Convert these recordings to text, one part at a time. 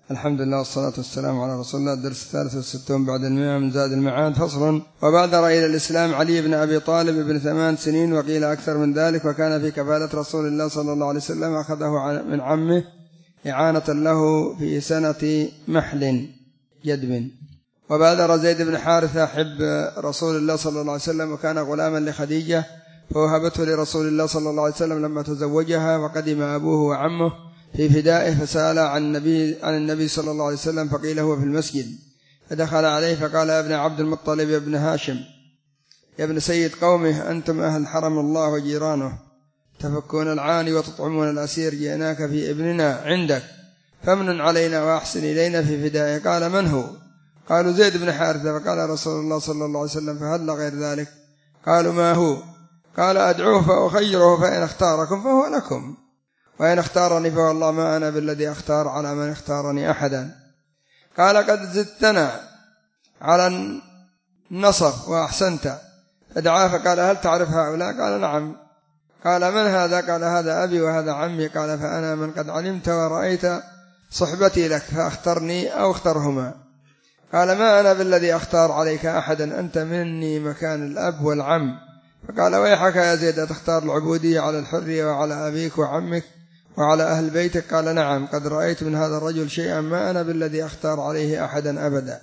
الحمد لله والصلاة والسلام على رسول الله. الدرس 63 بعد 100 من زاد المعاد. فصل. وبادر إلى الإسلام علي بن أبي طالب ابن 8 سنين وقيل أكثر من ذلك، وكان في كفالة رسول الله صلى الله عليه وسلم، أخذه من عمه إعانة له في سنة محل جدب. وبادر زيد بن حارثة حب رسول الله صلى الله عليه وسلم، وكان غلاما لخديجة فوهبته لرسول الله صلى الله عليه وسلم لما تزوجها، وقدم أبوه وعمه في فدائه فسأل عن النبي صلى الله عليه وسلم، فقيل هو في المسجد، فدخل عليه فقال: يا ابن عبد المطلب، يا ابن هاشم، يا ابن سيد قومه، أنتم أهل حرم الله وجيرانه، تفكون العاني وتطعمون الأسير، جئناك في ابننا عندك، فمن علينا وأحسن إلينا في فدائه. قال: من هو؟ قالوا: زيد بن حارثة. فقال رسول الله صلى الله عليه وسلم: فهل غير ذلك؟ قالوا: ما هو؟ قال: أدعوه فأخيره، فإن اختاركم فهو لكم، وإن اختارني فوالله ما أنا بالذي أختار على من اختارني أحدا. قال: قد زدتنا على النصر وأحسنت. فدعاه فقال: هل تعرف هؤلاء؟ قال: نعم. قال: من هذا؟ قال: هذا أبي وهذا عمي. قال: فأنا من قد علمت ورأيت صحبتي لك، فاخترني أو اخترهما. قال: ما أنا بالذي أختار عليك أحدا، أنت مني مكان الأب والعم. فقال: ويحك يا زيد، أتختار العبودية على الحرية وعلى أبيك وعمك وعلى أهل بيتك؟ قال: نعم، قد رأيت من هذا الرجل شيئا ما أنا بالذي أختار عليه أحدا أبدا.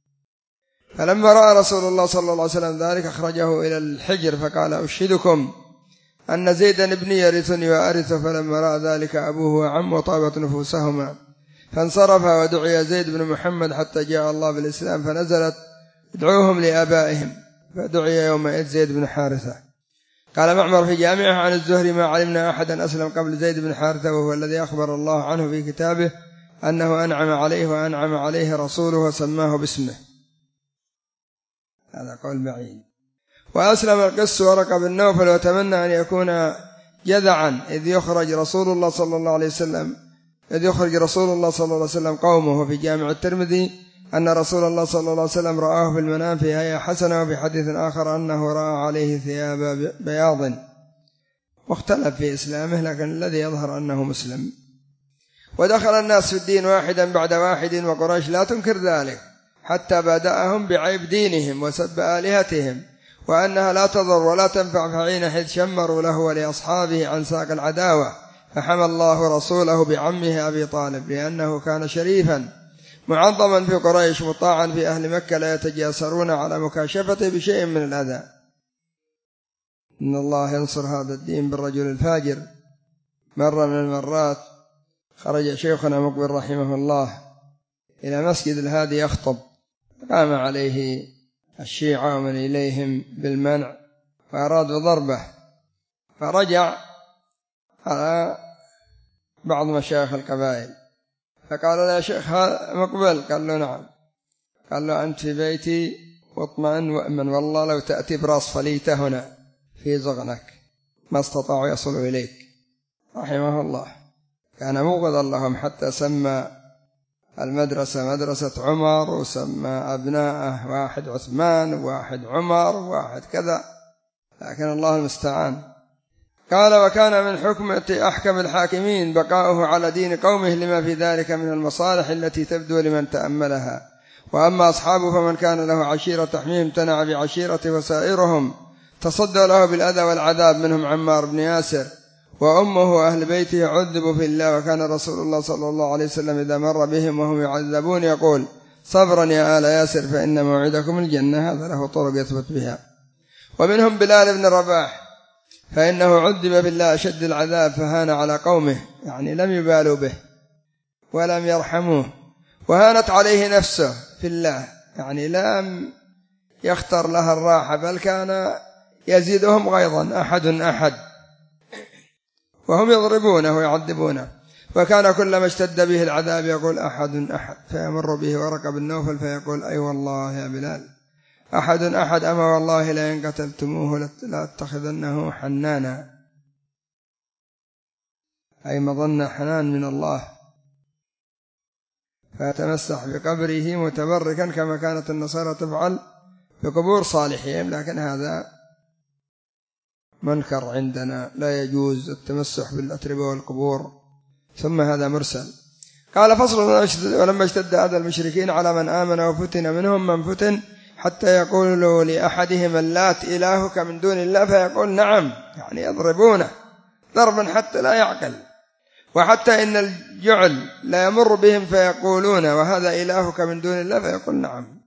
فلما رأى رسول الله صلى الله عليه وسلم ذلك أخرجه إلى الحجر، فقال: أشهدكم أن زيدا ابني يرثني وأرثه. فلما رأى ذلك أبوه وعمه طابت نفوسهما، فانصرف ودعي زيد بن محمد حتى جاء الله بالإسلام، فنزلت: ادعوهم لآبائهم، فدعي يومئذ زيد بن حارثة. قال معمر في جامعه عن الزهري: ما علمنا أحدا أسلم قبل زيد بن حارثة، وهو الذي أخبر الله عنه في كتابه أنه أنعم عليه وأنعم عليه رسوله وسماه باسمه. هذا قول بعيد. وأسلم القس ورقة بن نوفل، وتمنى أن يكون جذعا إذ يخرج رسول الله صلى الله عليه وسلم قومه. وفي جامع الترمذي أن رسول الله صلى الله عليه وسلم رآه في المنام في هيئة حسنة، وفي حديث آخر أنه رأى عليه ثياب بياض. واختلف في إسلامه، لكن الذي يظهر أنه مسلم. ودخل الناس في الدين واحدا بعد واحد، وقريش لا تنكر ذلك، حتى بدأهم بعيب دينهم وسب آلهتهم، وأنها لا تضر ولا تنفع، فحينئذ شمروا له ولأصحابه عن ساق العداوة، فحمى الله رسوله بعمه أبي طالب، لأنه كان شريفا معظما في قريش مطاعا في أهل مكة، لا يتجاسرون على مكاشفته بشيء من الأذى. إن الله ينصر هذا الدين بالرجل الفاجر. مرة من المرات خرج شيخنا مقبل رحمه الله إلى مسجد الهادي يخطب، قام عليه الشيعة ومن إليهم بالمنع، فأرادوا ضربه، فرجع على بعض مشايخ القبائل فقال له: يا شيخ مقبل؟ قال له: نعم. قال له: أنت في بيتي واطمئن وأمن، والله لو تأتي براس فليته هنا في زغنك ما استطاعوا يصلوا إليك. رحمه الله، كان موغضا لهم، حتى سمى المدرسة مدرسة عمر، وسمى أبناءه واحد عثمان وواحد عمر وواحد كذا، لكن الله المستعان. قال: وكان من حكمة أحكم الحاكمين بقاؤه على دين قومه، لما في ذلك من المصالح التي تبدو لمن تأملها. وأما أصحابه فمن كان له عشيرة تحميه امتنع بعشيرته، وسائرهم تصدى له بالأذى والعذاب، منهم عمار بن ياسر وأمه وأهل بيته عذبوا في الله. وكان رسول الله صلى الله عليه وسلم إذا مر بهم وهم يعذبون يقول: صبرا يا آل ياسر فإن موعدكم الجنة. هذا له طرق يثبت بها. ومنهم بلال بن رباح، فإنه عذب بالله أشد العذاب، فهان على قومه، يعني لم يبالوا به ولم يرحموه، وهانت عليه نفسه في الله، يعني لم يختر لها الراحة، بل كان يزيدهم غيظا، أحد، وهم يضربونه ويعذبونه. وكان كلما اشتد به العذاب يقول: أحد، فيمر به ورقة بن نوفل فيقول: أي والله يا بلال، أحد، أما والله لئن قتلتموه لأتخذنه حنانا، أي مظن حنان من الله، فيتمسح بقبره متبركا كما كانت النصارى تفعل بقبور صالحين، لكن هذا منكر عندنا، لا يجوز التمسح بالأتربة والقبور. ثم هذا مرسل. قال فصل: ولما اشتد أذى المشركين على من آمن وفتن منهم من فتن حتى يقولوا لأحدهم اللات إلهك من دون الله فيقول نعم، يعني يضربونه ضربا حتى لا يعقل، وحتى إن الجعل لا يمر بهم فيقولون وهذا إلهك من دون الله فيقول نعم،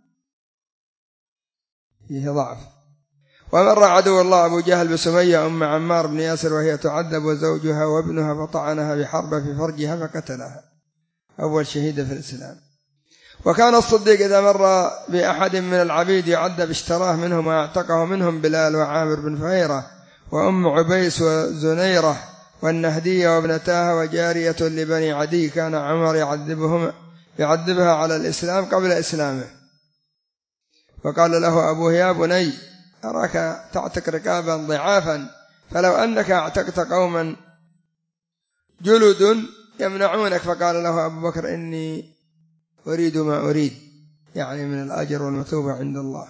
فيه ضعف. ومر عدو الله أبو جهل بسمية أم عمار بن ياسر وهي تعذب وزوجها وابنها فطعنها بحربة في فرجها فقتلها، أول شهيدة في الإسلام. وكان الصديق إذا مر بأحد من العبيد يعذب اشتراه منهم واعتقه منهم بلال وعامر بن فهيرة وأم عبيس وزنيرة والنهدية وابنتاها وجارية لبني عدي، كان عمر يعذبها على الإسلام قبل إسلامه. وقال له أبوه: يا بني أراك تعتق رقابا ضعافا، فلو أنك اعتقت قوما جلد يمنعونك. فقال له أبو بكر: إني أريد ما أريد، يعني من الأجر والمثوبة عند الله.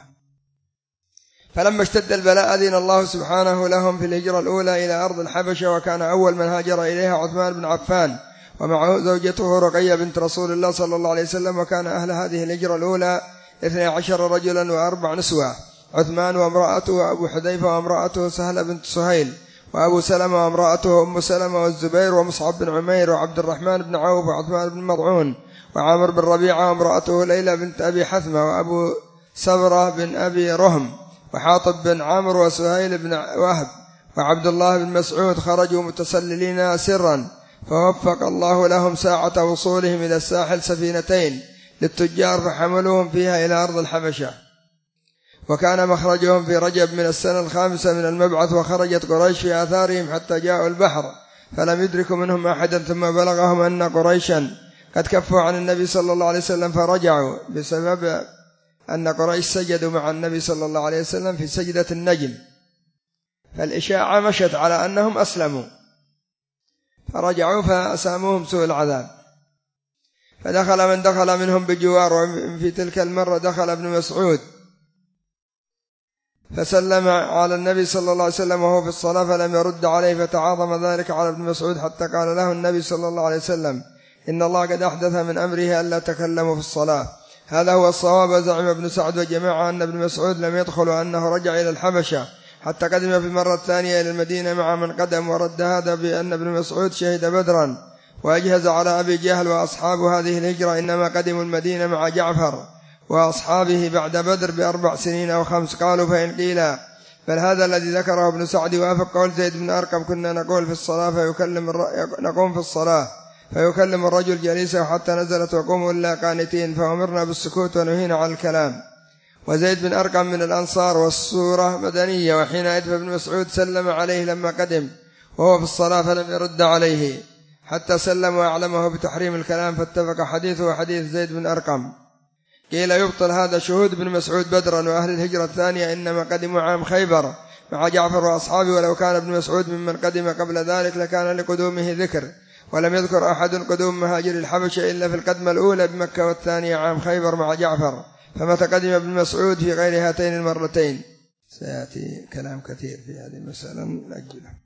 فلما اشتد البلاء أذن الله سبحانه لهم في الهجرة الأولى إلى أرض الحبشة، وكان أول من هاجر إليها عثمان بن عفان ومعه زوجته رقية بنت رسول الله صلى الله عليه وسلم. وكان أهل هذه الهجرة الأولى 12 رجلا و4 نسوة: عثمان وامرأته وأبو حذيفة وامرأته سهلة بنت سهيل وأبو سلمة وامرأته أم سلمة والزبير ومصعب بن عمير وعبد الرحمن بن عوف وعثمان بن مضعون وعامر بن ربيعة وامرأته ليلى بنت أبي حثمة وأبو سبرة بن أبي رهم وحاطب بن عمرو وسهيل بن وهب وعبد الله بن مسعود. خرجوا متسللين سرا، فوفق الله لهم ساعة وصولهم إلى الساحل سفينتين للتجار فحملوهم فيها إلى أرض الحبشة. وكان مخرجهم في رجب من السنة 5 من المبعث، وخرجت قريش في آثارهم حتى جاءوا البحر فلم يدركوا منهم أحدا، ثم بلغهم أن قريشا قد كفوا عن النبي صلى الله عليه وسلم فرجعوا، بسبب أن قريش سجدوا مع النبي صلى الله عليه وسلم في سجدة النجم، فالإشاعة مشت على أنهم أسلموا، فرجعوا فأساموهم سوء العذاب. فدخل من دخل منهم بجوار، وفي تلك المرة دخل ابن مسعود فسلم على النبي صلى الله عليه وسلم وهو في الصلاة فلم يرد عليه، فتعاظم ذلك على ابن مسعود حتى قال له النبي صلى الله عليه وسلم: إن الله قد أحدث من أمره ألا تكلموا في الصلاة. هذا هو الصواب. زعم ابن سعد وجماعة أن ابن مسعود لم يدخل وأنه رجع إلى الحبشة حتى قدم في المرة الثانية إلى المدينة مع من قدم، ورد هذا بأن ابن مسعود شهد بدرا وأجهز على أبي جهل وأصحاب هذه الهجرة إنما قدموا المدينة مع جعفر وأصحابه بعد بدر ب4 سنين أو 5. قالوا: فإن قيل بل هذا الذي ذكره ابن سعد وافق قول زيد بن أرقم: كنا نقول في الصلاة نقوم في الصلاة فيكلم الرجل جليسه حتى نزلت وقوموا إلا قانتين، فأمرنا بالسكوت ونهينا عن الكلام. وزيد بن أرقم من الأنصار والسورة مدنية. وحينئذ فابن مسعود سلم عليه لما قدم وهو في الصلاة فلم يرد عليه حتى سلم وأعلمه بتحريم الكلام، فاتفق حديثه وحديث زيد بن أرقم. قيل يبطل هذا شهود ابن مسعود بدرا، وأهل الهجرة الثانية إنما قدموا عام خيبر مع جعفر وأصحابه، ولو كان ابن مسعود ممن قدم قبل ذلك لكان لقدومه ذكر، ولم يذكر أحد قدوم مهاجر الحبشة إلا في القدمة الأولى بمكة والثانية عام خيبر مع جعفر، فمتى قدم ابن مسعود في غير هاتين المرتين. سيأتي كلام كثير في هذه المسألة نأجله.